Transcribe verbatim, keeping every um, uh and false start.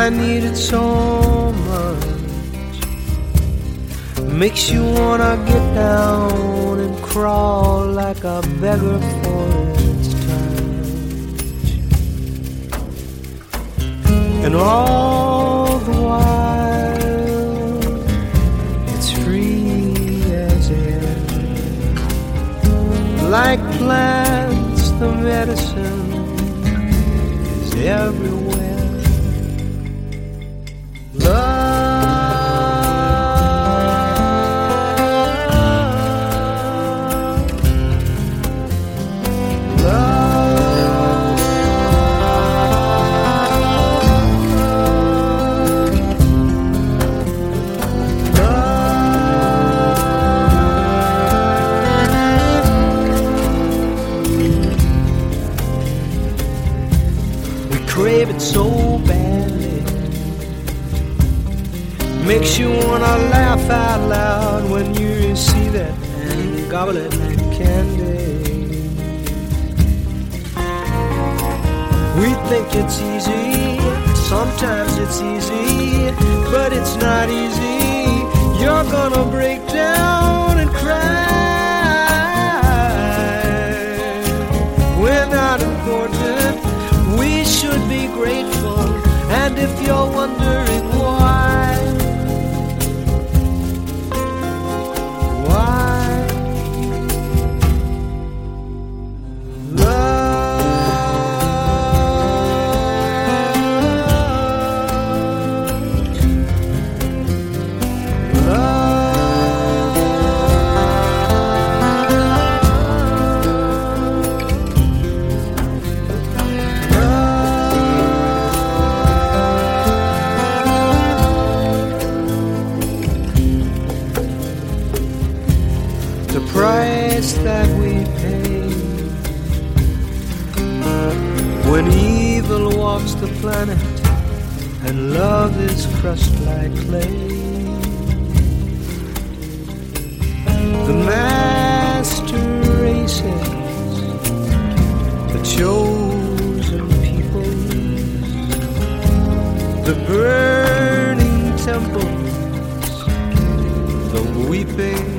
I need it so much. Makes you wanna get down and crawl like a beggar for its touch. And all the while it's free as air. Like plants, the medicine is everywhere. Love, crave it so badly. Makes you wanna laugh out loud when you see that and gobble it like candy. We think it's easy, sometimes it's easy, but it's not easy. You're gonna break down and cry. We're not important, we should be grateful. And if you're wondering why, why? Love, the price that we pay when evil walks the planet and love is crushed like clay. The master races, the chosen people, the burning temples, the weeping